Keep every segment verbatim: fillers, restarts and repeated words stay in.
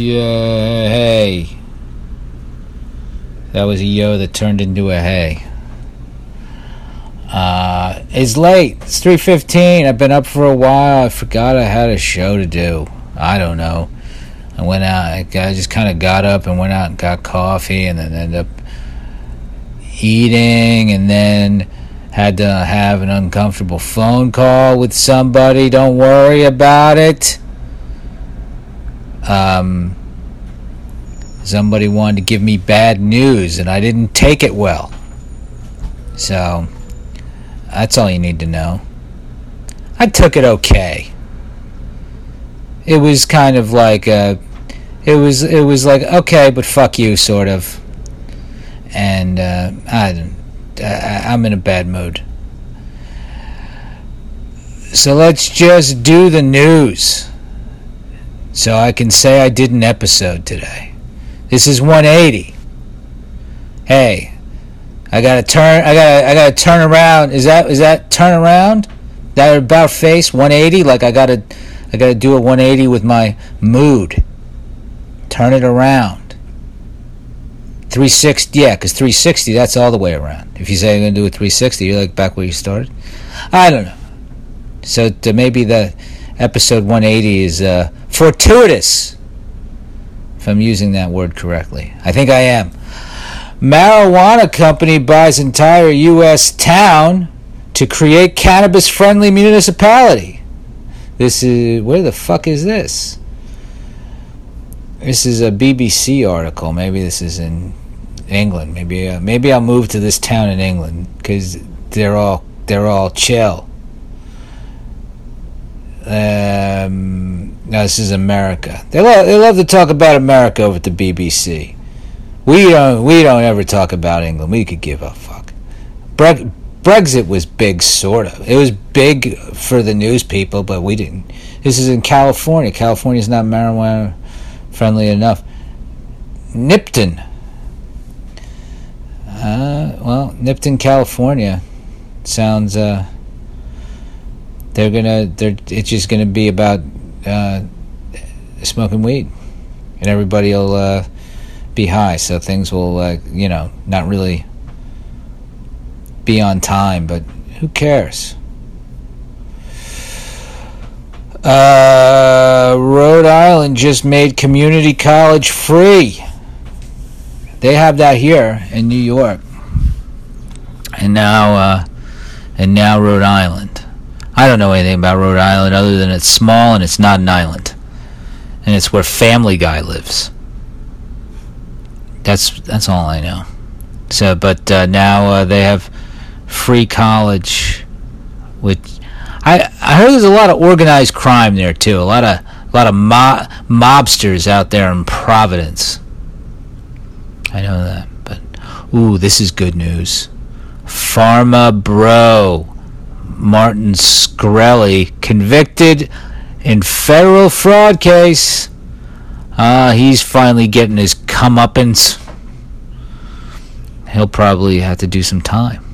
Yay. That was a yo that turned into a hey. Uh, it's late. It's three fifteen. I've been up for a while. I forgot I had a show to do. I don't know. I went out. I just kind of got up and went out and got coffee, and then ended up eating, and then had to have an uncomfortable phone call with somebody. Don't worry about it. Um, somebody wanted to give me bad news, and I didn't take it well. So, that's all you need to know. I took it okay. It was kind of like a, it was it was like okay, but fuck you, sort of. And uh, I, I I'm in a bad mood. So let's just do the news, so I can say I did an episode today. This is one eighty. Hey, I gotta turn. I gotta. I gotta turn around. Is that? Is that turn around? That about face one eighty? Like I gotta. I gotta do a one eighty with my mood. Turn it around. three sixty. Yeah, because three sixty. That's all the way around. If you say you're gonna do a three sixty, you're like back where you started. I don't know. So to maybe the episode one eighty is uh, fortuitous. If I'm using that word correctly, I think I am. Marijuana company buys entire U S town to create cannabis-friendly municipality. This is... Where the fuck is this? This is a B B C article. Maybe this is in England. Maybe uh, maybe I'll move to this town in England because they're all they're all chill. Um, no, this is America. They love they love to talk about America over at the B B C. We don't we don't ever talk about England. We could give a fuck. Bre- Brexit was big, sort of. It was big for the news people, but we didn't. This is in California. California's not marijuana friendly enough. Nipton. Uh, well, Nipton, California sounds. Uh, they're gonna. They're. It's just gonna be about uh, smoking weed, and everybody will. Uh, be high, so things will, uh, you know, not really be on time, but who cares? Uh, Rhode Island just made community college free. They have that here in New York, and now, uh, and now Rhode Island. I don't know anything about Rhode Island other than it's small and it's not an island, and it's where Family Guy lives. That's that's all I know. So, but uh, now uh, they have free college, which I I heard there's a lot of organized crime there too. A lot of a lot of mo- mobsters out there in Providence. I know that, but ooh, this is good news. Pharma bro Martin Shkreli convicted in federal fraud case. Ah, uh, he's finally getting his comeuppance. He'll probably have to do some time.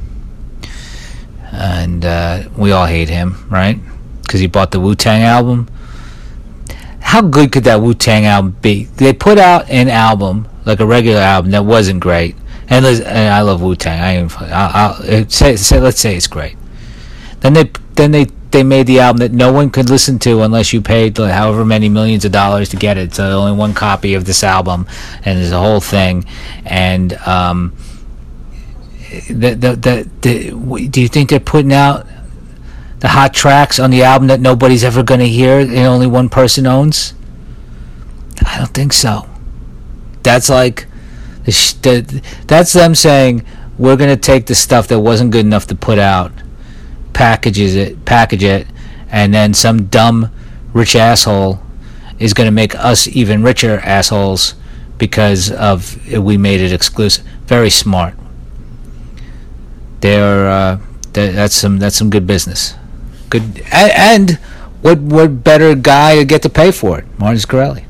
And uh, we all hate him, right? Because he bought the Wu-Tang album. How good could that Wu-Tang album be? They put out an album, like a regular album, that wasn't great. And, and I love Wu-Tang. I, I'll, I'll say, say, let's say it's great. Then they, then they. They made the album that no one could listen to unless you paid like, however many millions of dollars to get it. So only one copy of this album, and there's a whole thing. And um, the, the, the, the, do you think they're putting out the hot tracks on the album that nobody's ever going to hear and only one person owns? I don't think so. That's like the, the, that's them saying we're going to take the stuff that wasn't good enough to put out, packages it, package it, and then some dumb rich asshole is going to make us even richer assholes because of we made it exclusive. Very smart. They're uh, they're, that's some that's some good business. Good and, and what what better guy to get to pay for it? Martin Shkreli.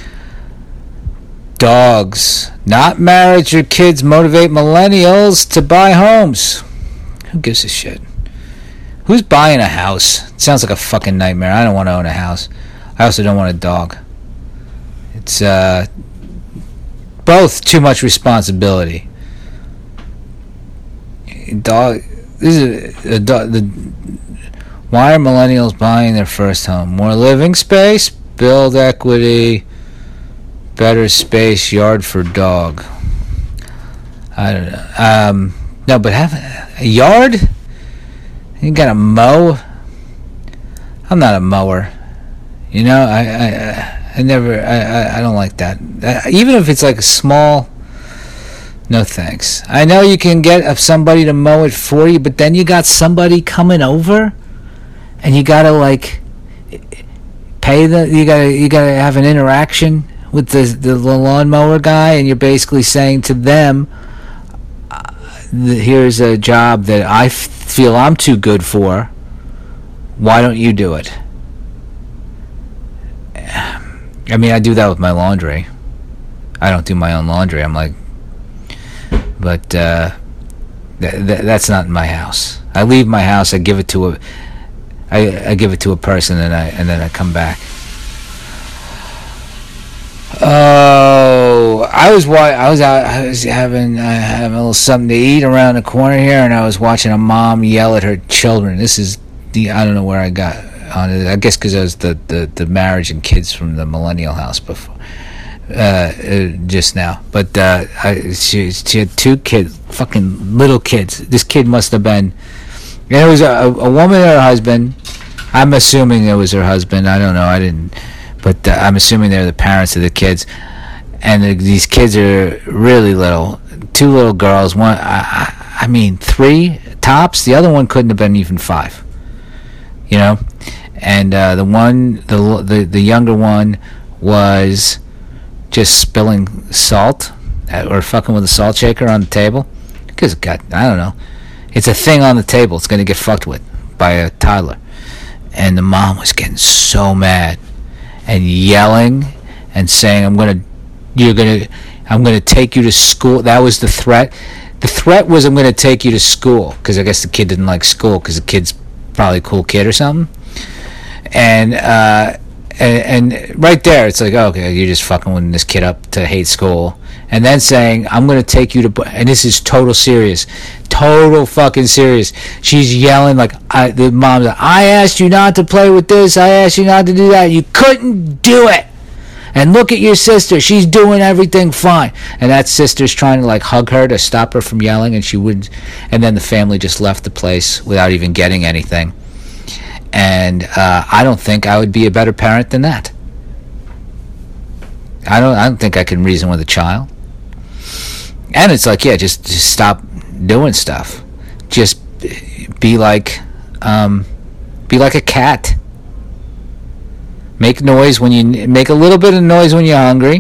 Dogs, not marriage or kids, motivate millennials to buy homes. Who gives a shit? Who's buying a house? It sounds like a fucking nightmare. I don't want to own a house. I also don't want a dog. It's uh, both too much responsibility. Dog, this is a, a dog. The why are millennials buying their first home? More living space, build equity, better space, yard for dog. I don't know. Um, no, but have a yard? You got to mow? I'm not a mower. You know, I I, I never, I, I, I don't like that. Uh, even if it's like a small, no thanks. I know you can get somebody to mow it for you, but then you got somebody coming over, and you gotta like pay the, you gotta, you gotta have an interaction with the the lawnmower guy, and you're basically saying to them, uh, here's a job that I f- feel I'm too good for. Why don't you do it? I mean, I do that with my laundry. I don't do my own laundry. I'm like, but uh, th- th- that's not in my house. I leave my house. I give it to a, I, I give it to a person, and I and then I come back. Oh, I was wa- I was out. I was having uh, having a little something to eat around the corner here, and I was watching a mom yell at her children. This is the I don't know where I got on it. I guess because it was the, the, the marriage and kids from the millennial house before, uh, uh, just now. But uh, I, she she had two kids, fucking little kids. This kid must have been. And it was a, a woman and her husband. I'm assuming it was her husband. I don't know. I didn't. But uh, I'm assuming they're the parents of the kids. And the, these kids are really little. Two little girls. One, I, I mean, three tops. The other one couldn't have been even five. You know? And uh, the one, the, the the younger one was just spilling salt at, or fucking with a salt shaker on the table. Because, God, I don't know. It's a thing on the table. It's going to get fucked with by a toddler. And the mom was getting so mad and yelling and saying, I'm going to, you're going to, I'm going to take you to school. That was the threat. The threat was, I'm going to take you to school. Because I guess the kid didn't like school because the kid's probably a cool kid or something. And, uh, and, and right there, it's like, oh, okay, you're just fucking with this kid up to hate school. And then saying, I'm going to take you to, and this is total serious, total fucking serious. She's yelling like, I, the mom's like, I asked you not to play with this. I asked you not to do that. You couldn't do it. And look at your sister. She's doing everything fine. And that sister's trying to like hug her to stop her from yelling, and she wouldn't. And then the family just left the place without even getting anything. And uh, I don't think I would be a better parent than that. I don't. I don't think I can reason with a child. And it's like, yeah, just, just stop doing stuff. Just be like, um, be like a cat. Make noise when you make a little bit of noise when you're hungry,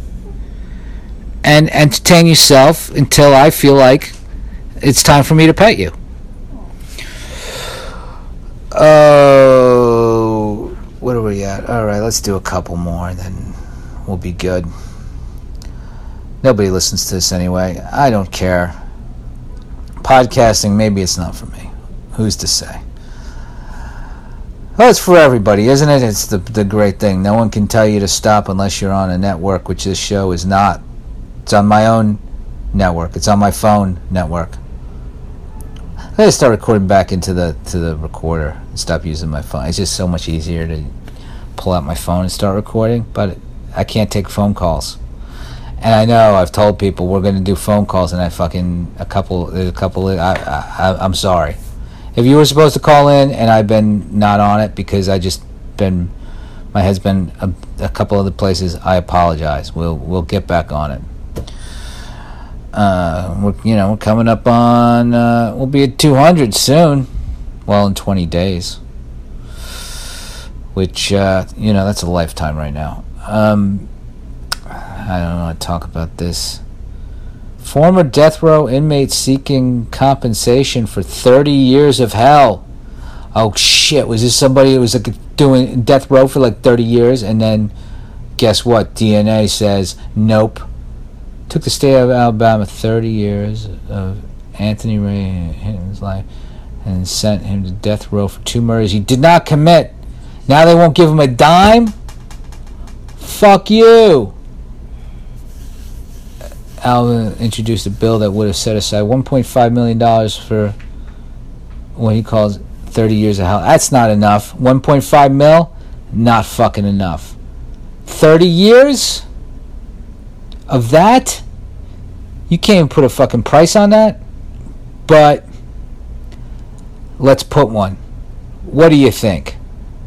and entertain yourself until I feel like it's time for me to pet you. Oh, what are we at? All right, let's do a couple more, and then we'll be good. Nobody listens to this anyway. I don't care. Podcasting, maybe it's not for me. Who's to say? Well, it's for everybody, isn't it? It's the the great thing. No one can tell you to stop unless you're on a network, which this show is not. It's on my own network. It's on my phone network. I gotta start recording back into the to the recorder and stop using my phone. It's just so much easier to pull out my phone and start recording, but I can't take phone calls. And I know I've told people we're going to do phone calls, and I fucking a couple, a couple. Of, I, I, I'm sorry. If you were supposed to call in and I've been not on it because I just been, my head's been a, a couple other places, I apologize. We'll we'll get back on it. Uh, we're you know we're coming up on uh, we'll be at two hundred soon. Well, in twenty days, which uh, you know that's a lifetime right now. Um, I don't know how to talk about this. Former death row inmate seeking compensation for thirty years of hell. Oh shit, was this somebody who was like doing death row for like thirty years, and then guess what? D N A says nope. Took the state of Alabama thirty years of Anthony Ray Hinton's life and sent him to death row for two murders he did not commit. Now they won't give him a dime? Fuck you. Alvin introduced a bill that would have set aside one point five million dollars for what he calls thirty years of hell. That's not enough. one point five mil, not fucking enough. thirty years of that? You can't even put a fucking price on that? But let's put one. What do you think?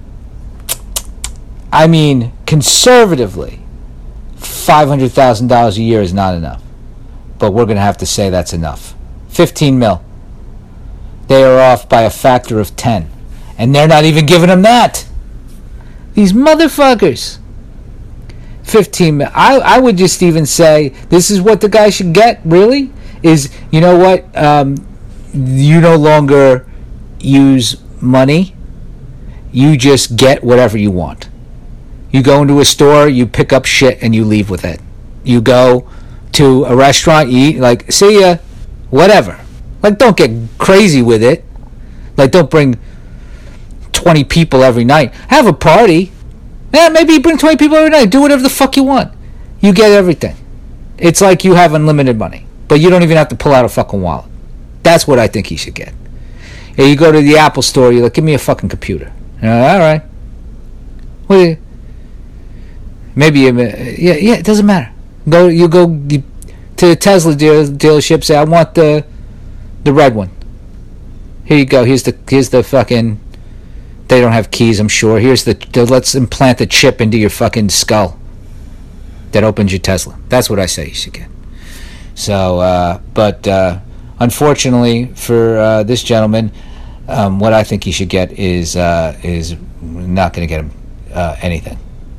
I mean, conservatively, five hundred thousand dollars a year is not enough. But we're going to have to say that's enough. fifteen mil. They are off by a factor of ten. And they're not even giving them that. These motherfuckers. fifteen mil. I, I would just even say, this is what the guy should get, really? Is, you know what? Um, you no longer use money. You just get whatever you want. You go into a store, you pick up shit, and you leave with it. You go to a restaurant, you eat, like, see ya, whatever. Like, don't get crazy with it. Like, don't bring twenty people every night. Have a party. Yeah, maybe you bring twenty people every night. Do whatever the fuck you want. You get everything. It's like you have unlimited money. But you don't even have to pull out a fucking wallet. That's what I think he should get. Yeah, you go to the Apple store, you're like, give me a fucking computer. You're like, all right. What do you... Maybe, you, yeah, yeah, it doesn't matter. Go, you go to the Tesla deal, dealership, say, I want the the red one. Here you go. Here's the here's the fucking. They don't have keys, I'm sure. Here's the, the let's implant the chip into your fucking skull that opens your Tesla. That's what I say you should get. So, uh, but uh, unfortunately for uh, this gentleman, um, what I think he should get is uh, is not going to get him uh, anything.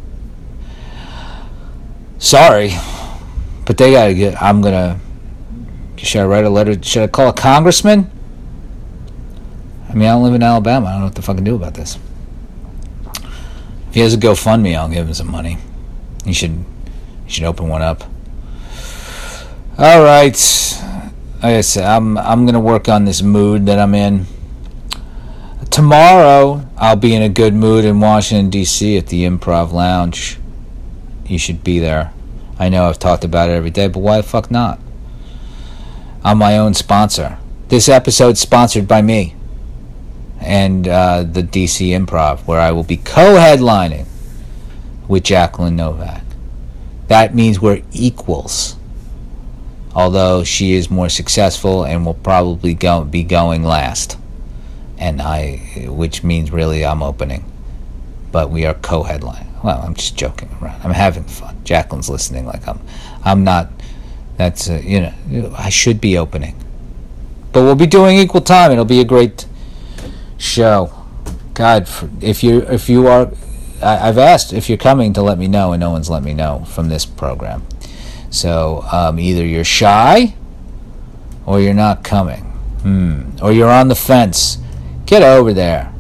Sorry, but they gotta get. I'm gonna. Should I write a letter? Should I call a congressman? I mean, I don't live in Alabama. I don't know what to fucking do about this. If he has a GoFundMe, I'll give him some money. He should. He should open one up. All right. Like I said, I'm. I'm gonna work on this mood that I'm in. Tomorrow, I'll be in a good mood in Washington D C at the Improv Lounge. You should be there. I know I've talked about it every day, but why the fuck not? I'm my own sponsor. This episode's sponsored by me and uh, the D C Improv, where I will be co-headlining with Jacqueline Novak. That means we're equals, although she is more successful and will probably go, be going last, and I, which means really I'm opening, but we are co-headlining. Well, I'm just joking around. I'm having fun. Jacqueline's listening like I'm I'm not, that's, uh, you know, I should be opening. But we'll be doing equal time. It'll be a great show. God, if you if you are, I, I've asked if you're coming to let me know, and no one's let me know from this program. So um, either you're shy, or you're not coming. Hmm. Or you're on the fence. Get over there.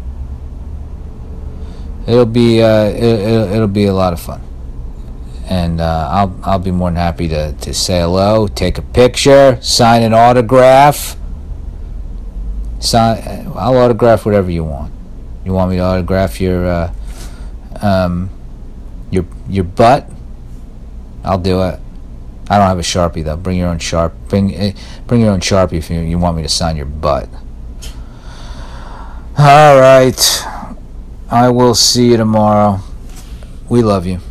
It'll be uh, it, it'll, it'll be a lot of fun, and uh, I'll I'll be more than happy to, to say hello, take a picture, sign an autograph. Sign, I'll autograph whatever you want. You want me to autograph your uh, um your your butt? I'll do it. I don't have a Sharpie though. Bring your own sharp. Bring bring your own Sharpie if you you want me to sign your butt. All right. I will see you tomorrow. We love you.